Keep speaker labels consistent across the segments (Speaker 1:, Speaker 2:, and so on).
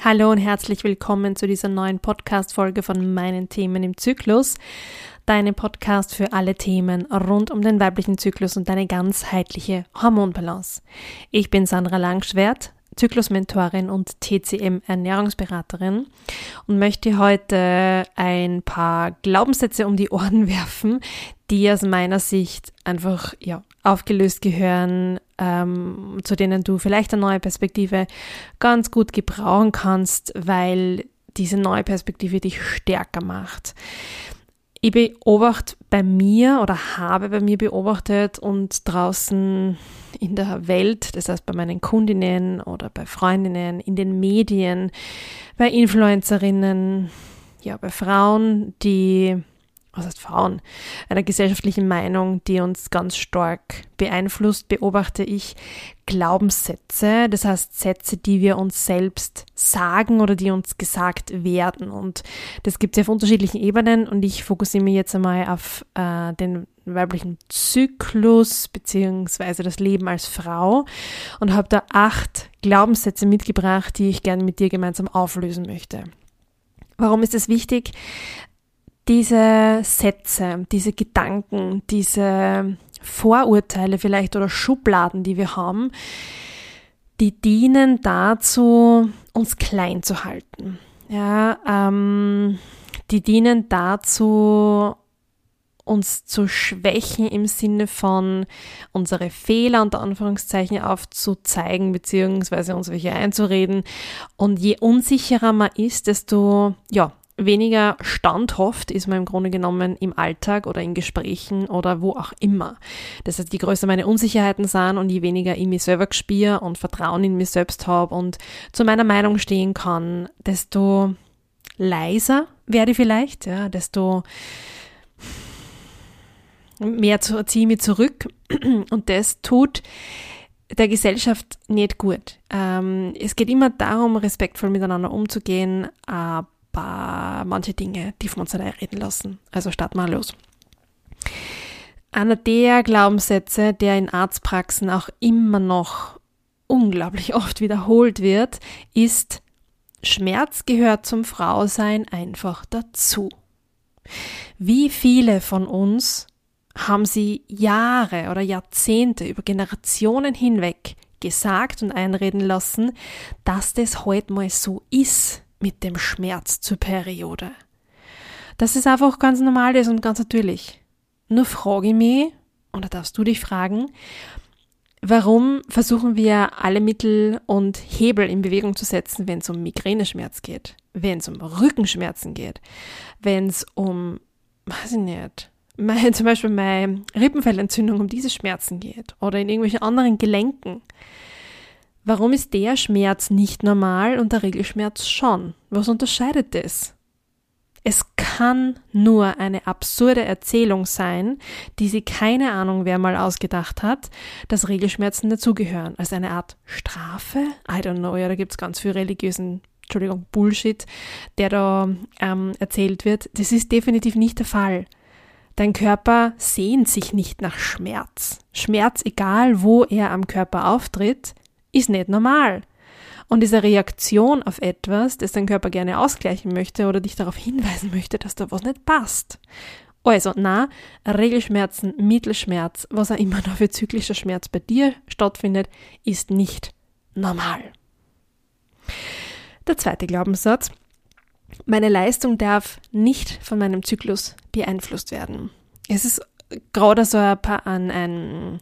Speaker 1: Hallo und herzlich willkommen zu dieser neuen Podcast-Folge von meinen Themen im Zyklus. Deinem Podcast für alle Themen rund um den weiblichen Zyklus und deine ganzheitliche Hormonbalance. Ich bin Sandra Langschwert, Zyklusmentorin und TCM-Ernährungsberaterin und möchte heute ein paar Glaubenssätze um die Ohren werfen, die aus meiner Sicht einfach aufgelöst gehören, zu denen du vielleicht eine neue Perspektive ganz gut gebrauchen kannst, weil diese neue Perspektive dich stärker macht. Ich beobachte bei mir oder habe bei mir beobachtet und draußen in der Welt, das heißt bei meinen Kundinnen oder bei Freundinnen, in den Medien, bei Influencerinnen, bei Frauen, einer gesellschaftlichen Meinung, die uns ganz stark beeinflusst, beobachte ich Glaubenssätze, das heißt Sätze, die wir uns selbst sagen oder die uns gesagt werden. Und das gibt es auf unterschiedlichen Ebenen und ich fokussiere mich jetzt einmal auf den weiblichen Zyklus beziehungsweise das Leben als Frau und habe da 8 Glaubenssätze mitgebracht, die ich gerne mit dir gemeinsam auflösen möchte. Warum ist es wichtig? Diese Sätze, diese Gedanken, diese Vorurteile vielleicht oder Schubladen, die wir haben, die dienen dazu, uns klein zu halten. Die dienen dazu, uns zu schwächen im Sinne von unsere Fehler unter Anführungszeichen aufzuzeigen beziehungsweise uns welche einzureden. Und je unsicherer man ist, desto weniger standhaft ist man im Grunde genommen im Alltag oder in Gesprächen oder wo auch immer. Das heißt, je größer meine Unsicherheiten sind und je weniger ich mich selber spüre und Vertrauen in mich selbst habe und zu meiner Meinung stehen kann, desto leiser werde ich vielleicht, desto mehr ziehe ich mich zurück und das tut der Gesellschaft nicht gut. Es geht immer darum, respektvoll miteinander umzugehen, aber manche Dinge dürfen wir uns nicht einreden lassen. Also starten wir los. Einer der Glaubenssätze, der in Arztpraxen auch immer noch unglaublich oft wiederholt wird, ist: Schmerz gehört zum Frausein einfach dazu. Wie viele von uns haben sie Jahre oder Jahrzehnte über Generationen hinweg gesagt und einreden lassen, dass das heute mal so ist mit dem Schmerz zur Periode. Das ist einfach ganz normal ist und ganz natürlich. Nur frage ich mich, oder darfst du dich fragen, warum versuchen wir alle Mittel und Hebel in Bewegung zu setzen, wenn es um Migräneschmerz geht, wenn es um Rückenschmerzen geht, wenn es um, zum Beispiel meine Rippenfellentzündung, um diese Schmerzen geht oder in irgendwelchen anderen Gelenken. Warum ist der Schmerz nicht normal und der Regelschmerz schon? Was unterscheidet das? Es kann nur eine absurde Erzählung sein, die sich keine Ahnung wer mal ausgedacht hat, dass Regelschmerzen dazugehören. Als eine Art Strafe? I don't know, da gibt es ganz viel Bullshit, der da erzählt wird. Das ist definitiv nicht der Fall. Dein Körper sehnt sich nicht nach Schmerz. Schmerz, egal wo er am Körper auftritt, ist nicht normal. Und diese Reaktion auf etwas, das dein Körper gerne ausgleichen möchte oder dich darauf hinweisen möchte, dass da was nicht passt. Also, Regelschmerzen, Mittelschmerz, was auch immer noch für zyklischer Schmerz bei dir stattfindet, ist nicht normal. Der zweite Glaubenssatz: Meine Leistung darf nicht von meinem Zyklus beeinflusst werden. Es ist gerade so ein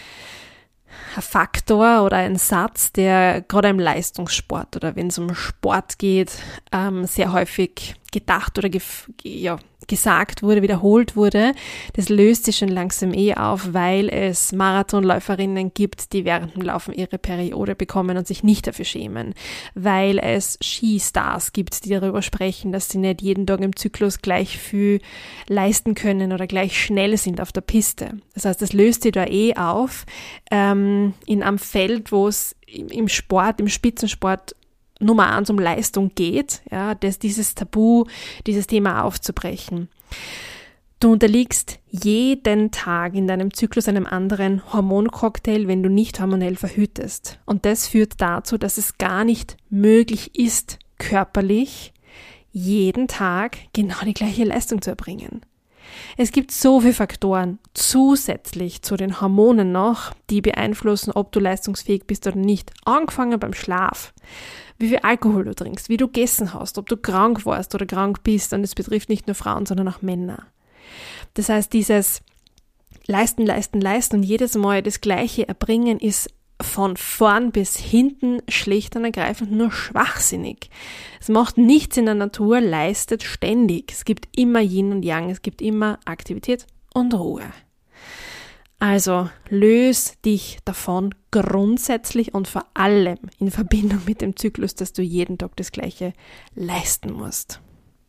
Speaker 1: Faktor oder ein Satz, der gerade im Leistungssport oder wenn es um Sport geht, sehr häufig gedacht oder gesagt wurde, wiederholt wurde. Das löst sich schon langsam auf, weil es Marathonläuferinnen gibt, die während dem Laufen ihre Periode bekommen und sich nicht dafür schämen. Weil es Skistars gibt, die darüber sprechen, dass sie nicht jeden Tag im Zyklus gleich viel leisten können oder gleich schnell sind auf der Piste. Das heißt, das löst sich da auf in einem Feld, wo es im Sport, im Spitzensport Nummer 1 um Leistung geht, dieses Tabu, dieses Thema aufzubrechen. Du unterliegst jeden Tag in deinem Zyklus einem anderen Hormoncocktail, wenn du nicht hormonell verhütest. Und das führt dazu, dass es gar nicht möglich ist, körperlich jeden Tag genau die gleiche Leistung zu erbringen. Es gibt so viele Faktoren zusätzlich zu den Hormonen noch, die beeinflussen, ob du leistungsfähig bist oder nicht. Angefangen beim Schlaf, wie viel Alkohol du trinkst, wie du gegessen hast, ob du krank warst oder krank bist. Und es betrifft nicht nur Frauen, sondern auch Männer. Das heißt, dieses Leisten und jedes Mal das Gleiche erbringen ist von vorn bis hinten schlicht und ergreifend nur schwachsinnig. Es macht nichts in der Natur, leistet ständig. Es gibt immer Yin und Yang, es gibt immer Aktivität und Ruhe. Also löse dich davon grundsätzlich und vor allem in Verbindung mit dem Zyklus, dass du jeden Tag das Gleiche leisten musst.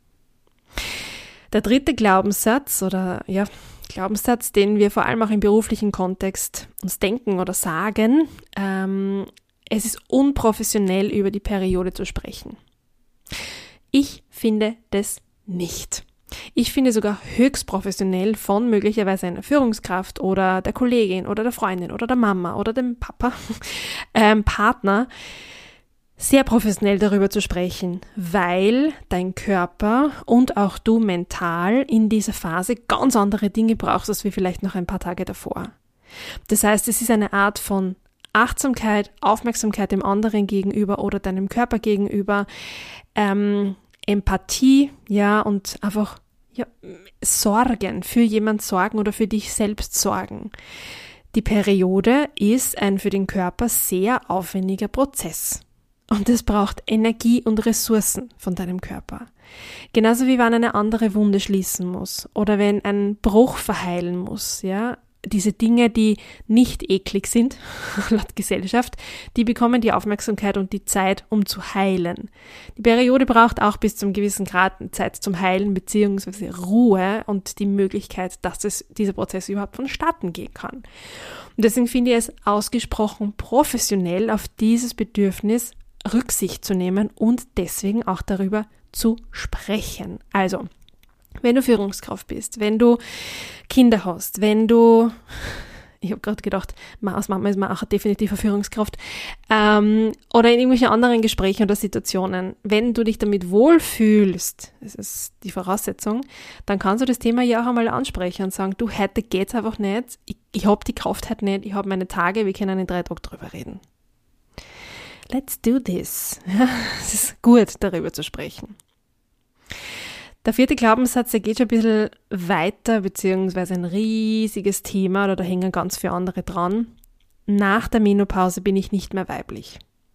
Speaker 1: Der dritte Glaubenssatz, den wir vor allem auch im beruflichen Kontext uns denken oder sagen, es ist unprofessionell, über die Periode zu sprechen. Ich finde das nicht. Ich finde sogar höchst professionell von möglicherweise einer Führungskraft oder der Kollegin oder der Freundin oder der Mama oder dem Papa, Partner, sehr professionell darüber zu sprechen, weil dein Körper und auch du mental in dieser Phase ganz andere Dinge brauchst, als wie vielleicht noch ein paar Tage davor. Das heißt, es ist eine Art von Achtsamkeit, Aufmerksamkeit dem anderen gegenüber oder deinem Körper gegenüber, Empathie, und einfach Sorgen, für jemand sorgen oder für dich selbst sorgen. Die Periode ist ein für den Körper sehr aufwendiger Prozess. Und es braucht Energie und Ressourcen von deinem Körper. Genauso wie wenn eine andere Wunde schließen muss oder wenn ein Bruch verheilen muss, Diese Dinge, die nicht eklig sind, laut Gesellschaft, die bekommen die Aufmerksamkeit und die Zeit, um zu heilen. Die Periode braucht auch bis zum gewissen Grad Zeit zum Heilen bzw. Ruhe und die Möglichkeit, dass dieser Prozess überhaupt vonstatten gehen kann. Und deswegen finde ich es ausgesprochen professionell, auf dieses Bedürfnis Rücksicht zu nehmen und deswegen auch darüber zu sprechen. Also, wenn du Führungskraft bist, wenn du Kinder hast, ich habe gerade gedacht, als Mama ist man auch definitiv eine Führungskraft, oder in irgendwelchen anderen Gesprächen oder Situationen, wenn du dich damit wohlfühlst, das ist die Voraussetzung, dann kannst du das Thema ja auch einmal ansprechen und sagen, du, heute geht's einfach nicht, ich habe die Kraft heute nicht, ich habe meine Tage, wir können in 3 Tagen drüber reden. Let's do this. Es ist gut, darüber zu sprechen. Der 4. Glaubenssatz, der geht schon ein bisschen weiter, beziehungsweise ein riesiges Thema, oder da hängen ganz viele andere dran. Nach der Menopause bin ich nicht mehr weiblich.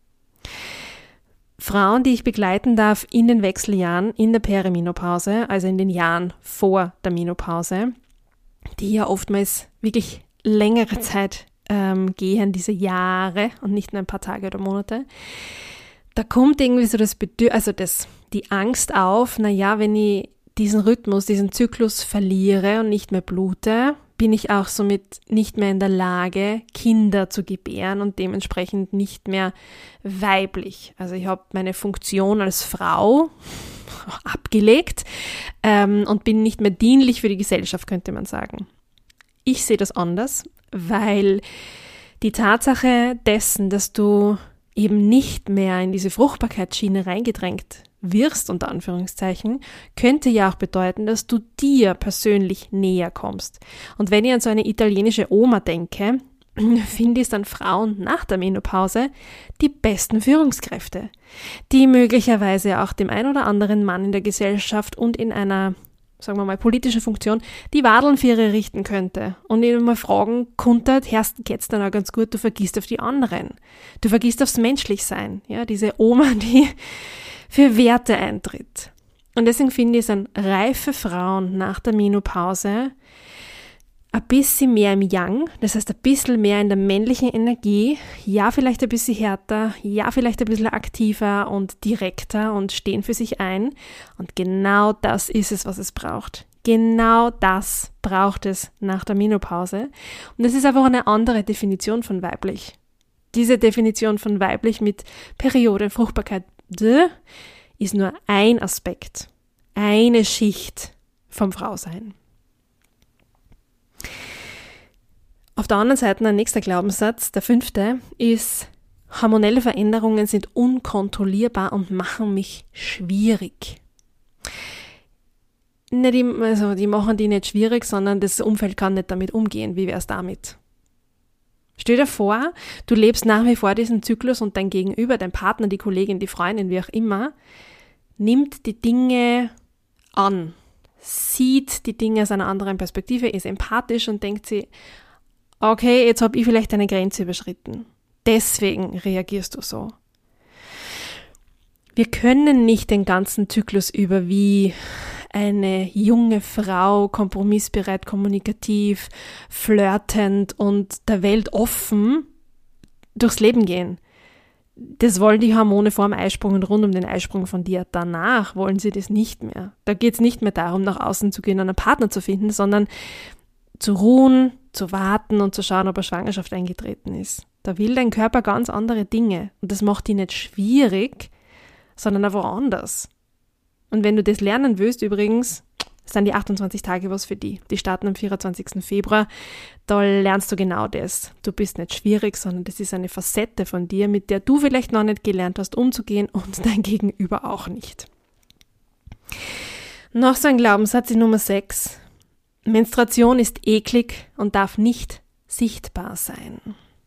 Speaker 1: Frauen, die ich begleiten darf in den Wechseljahren, in der Perimenopause, also in den Jahren vor der Menopause, die ja oftmals wirklich längere Zeit gehen, diese Jahre und nicht nur ein paar Tage oder Monate, da kommt irgendwie so die Angst auf, wenn ich diesen Rhythmus, diesen Zyklus verliere und nicht mehr blute, bin ich auch somit nicht mehr in der Lage, Kinder zu gebären und dementsprechend nicht mehr weiblich. Also ich habe meine Funktion als Frau abgelegt und bin nicht mehr dienlich für die Gesellschaft, könnte man sagen. Ich sehe das anders, weil die Tatsache dessen, dass du eben nicht mehr in diese Fruchtbarkeitsschiene reingedrängt wirst, unter Anführungszeichen, könnte ja auch bedeuten, dass du dir persönlich näher kommst. Und wenn ich an so eine italienische Oma denke, finde ich dann Frauen nach der Menopause die besten Führungskräfte, die möglicherweise auch dem ein oder anderen Mann in der Gesellschaft und in einer, sagen wir mal, politische Funktion, die Wadeln für ihre richten könnte und ihnen mal fragen konnte, geht's dann auch ganz gut, du vergisst auf die anderen. Du vergisst aufs Menschlichsein, diese Oma, die für Werte eintritt. Und deswegen finde ich, sind reife Frauen nach der Menopause ein bisschen mehr im Yang, das heißt ein bisschen mehr in der männlichen Energie, vielleicht ein bisschen härter, vielleicht ein bisschen aktiver und direkter und stehen für sich ein. Und genau das ist es, was es braucht. Genau das braucht es nach der Menopause. Und das ist einfach eine andere Definition von weiblich. Diese Definition von weiblich mit Periode, Fruchtbarkeit, ist nur ein Aspekt, eine Schicht vom Frausein. Auf der anderen Seite ein nächster Glaubenssatz, der 5. ist, Hormonelle Veränderungen sind unkontrollierbar und machen mich schwierig. Die machen die nicht schwierig, sondern das Umfeld kann nicht damit umgehen. Wie wäre es damit? Stell dir vor, du lebst nach wie vor diesen Zyklus und dein Gegenüber, dein Partner, die Kollegin, die Freundin, wie auch immer, nimmt die Dinge an, sieht die Dinge aus einer anderen Perspektive, ist empathisch und denkt sich, okay, jetzt habe ich vielleicht eine Grenze überschritten. Deswegen reagierst du so. Wir können nicht den ganzen Zyklus über wie eine junge Frau, kompromissbereit, kommunikativ, flirtend und der Welt offen durchs Leben gehen. Das wollen die Hormone vor dem Eisprung und rund um den Eisprung von dir. Danach wollen sie das nicht mehr. Da geht es nicht mehr darum, nach außen zu gehen und einen Partner zu finden, sondern zu ruhen, zu warten und zu schauen, ob eine Schwangerschaft eingetreten ist. Da will dein Körper ganz andere Dinge. Und das macht dich nicht schwierig, sondern einfach anders. Und wenn du das lernen willst, übrigens, sind die 28 Tage was für die. Die starten am 24. Februar. Da lernst du genau das. Du bist nicht schwierig, sondern das ist eine Facette von dir, mit der du vielleicht noch nicht gelernt hast, umzugehen und dein Gegenüber auch nicht. Noch so ein Glaubenssatz in Nummer 6. Menstruation ist eklig und darf nicht sichtbar sein.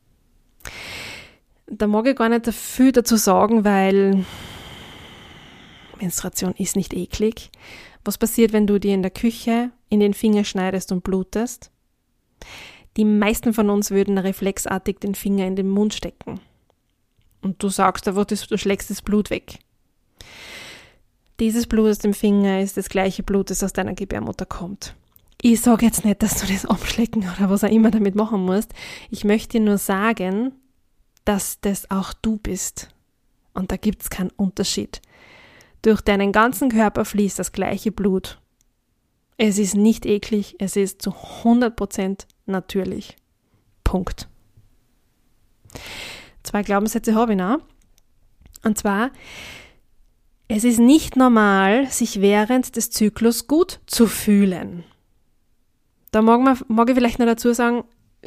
Speaker 1: Da mag ich gar nicht viel dazu sagen, weil Menstruation ist nicht eklig. Was passiert, wenn du dir in der Küche in den Finger schneidest und blutest? Die meisten von uns würden reflexartig den Finger in den Mund stecken. Und du sagst einfach, du schlägst das Blut weg. Dieses Blut aus dem Finger ist das gleiche Blut, das aus deiner Gebärmutter kommt. Ich sage jetzt nicht, dass du das abschlecken oder was auch immer damit machen musst. Ich möchte dir nur sagen, dass das auch du bist. Und da gibt es keinen Unterschied. Durch deinen ganzen Körper fließt das gleiche Blut. Es ist nicht eklig, es ist zu 100% natürlich. Punkt. 2 Glaubenssätze habe ich noch. Und zwar, es ist nicht normal, sich während des Zyklus gut zu fühlen. Da mag ich vielleicht noch dazu sagen,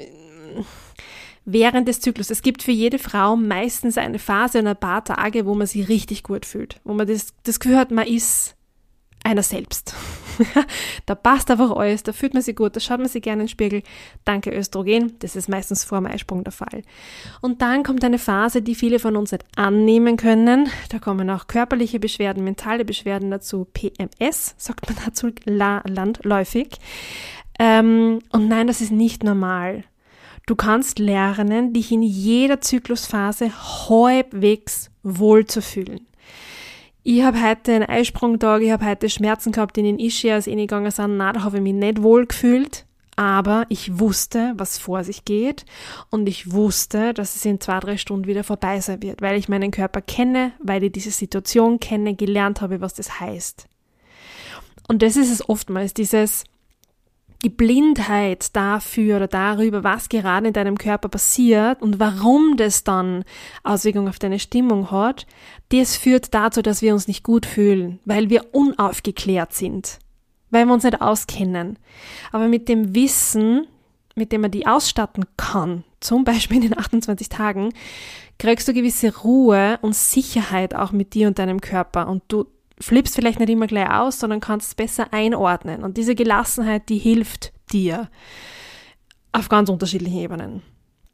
Speaker 1: während des Zyklus. Es gibt für jede Frau meistens eine Phase und ein paar Tage, wo man sich richtig gut fühlt. Wo man das Gefühl hat, man ist einer selbst. Da passt einfach alles, da fühlt man sich gut, da schaut man sich gerne in den Spiegel. Danke Östrogen, das ist meistens vor dem Eisprung der Fall. Und dann kommt eine Phase, die viele von uns nicht annehmen können. Da kommen auch körperliche Beschwerden, mentale Beschwerden dazu. PMS, sagt man dazu landläufig. Und nein, das ist nicht normal. Du kannst lernen, dich in jeder Zyklusphase halbwegs wohlzufühlen. Ich habe heute einen Eisprungtag, ich habe heute Schmerzen gehabt in den Ischias, reingegangen sind. Nein, da habe ich mich nicht wohl gefühlt, aber ich wusste, was vor sich geht und ich wusste, dass es in 2-3 Stunden wieder vorbei sein wird, weil ich meinen Körper kenne, weil ich diese Situation kenne, gelernt habe, was das heißt. Und das ist es oftmals, die Blindheit dafür oder darüber, was gerade in deinem Körper passiert und warum das dann Auswirkungen auf deine Stimmung hat, das führt dazu, dass wir uns nicht gut fühlen, weil wir unaufgeklärt sind, weil wir uns nicht auskennen. Aber mit dem Wissen, mit dem man die ausstatten kann, zum Beispiel in den 28 Tagen, kriegst du gewisse Ruhe und Sicherheit auch mit dir und deinem Körper und du flippst vielleicht nicht immer gleich aus, sondern kannst es besser einordnen. Und diese Gelassenheit, die hilft dir auf ganz unterschiedlichen Ebenen.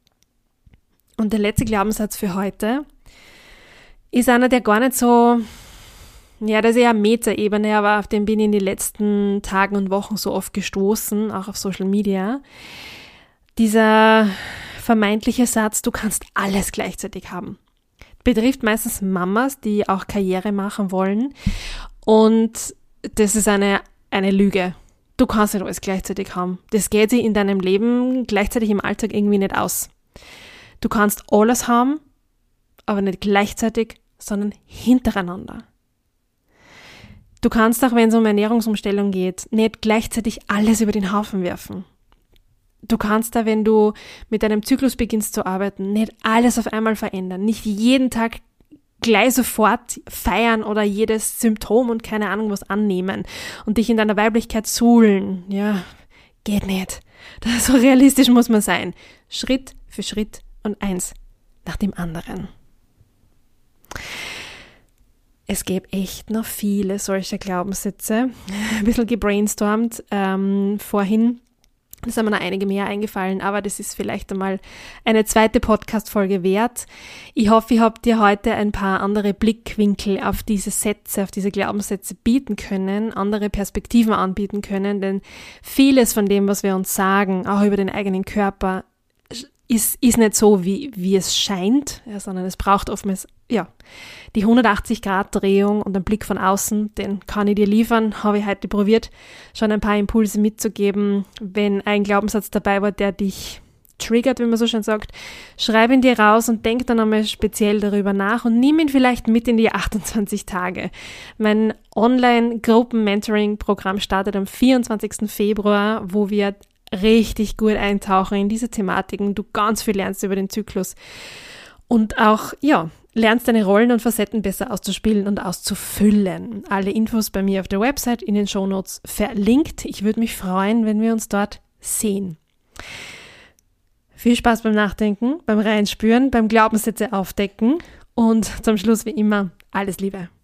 Speaker 1: Und der letzte Glaubenssatz für heute ist einer, der gar nicht so, ja, das ist eher Meta-Ebene, aber auf den bin ich in den letzten Tagen und Wochen so oft gestoßen, auch auf Social Media. Dieser vermeintliche Satz, du kannst alles gleichzeitig haben. Betrifft meistens Mamas, die auch Karriere machen wollen. Und das ist eine Lüge. Du kannst nicht alles gleichzeitig haben. Das geht sich in deinem Leben gleichzeitig im Alltag irgendwie nicht aus. Du kannst alles haben, aber nicht gleichzeitig, sondern hintereinander. Du kannst auch, wenn es um Ernährungsumstellung geht, nicht gleichzeitig alles über den Haufen werfen. Du kannst da, wenn du mit deinem Zyklus beginnst zu arbeiten, nicht alles auf einmal verändern. Nicht jeden Tag gleich sofort feiern oder jedes Symptom und keine Ahnung was annehmen und dich in deiner Weiblichkeit suhlen. Ja, geht nicht. So realistisch muss man sein. Schritt für Schritt und eins nach dem anderen. Es gäbe echt noch viele solcher Glaubenssätze. Ein bisschen gebrainstormt vorhin. Da sind mir noch einige mehr eingefallen, aber das ist vielleicht einmal eine zweite Podcast-Folge wert. Ich hoffe, ich habe dir heute ein paar andere Blickwinkel auf diese Sätze, auf diese Glaubenssätze bieten können, andere Perspektiven anbieten können, denn vieles von dem, was wir uns sagen, auch über den eigenen Körper, ist nicht so, wie es scheint, ja, sondern es braucht oftmals, die 180-Grad-Drehung und einen Blick von außen, den kann ich dir liefern, habe ich heute probiert, schon ein paar Impulse mitzugeben. Wenn ein Glaubenssatz dabei war, der dich triggert, wie man so schön sagt, schreib ihn dir raus und denk dann einmal speziell darüber nach und nimm ihn vielleicht mit in die 28 Tage. Mein Online-Gruppen-Mentoring-Programm startet am 24. Februar, wo wir richtig gut eintauchen in diese Thematiken, du ganz viel lernst über den Zyklus und auch, lernst deine Rollen und Facetten besser auszuspielen und auszufüllen. Alle Infos bei mir auf der Website in den Shownotes verlinkt. Ich würde mich freuen, wenn wir uns dort sehen. Viel Spaß beim Nachdenken, beim Reinspüren, beim Glaubenssätze aufdecken und zum Schluss wie immer alles Liebe.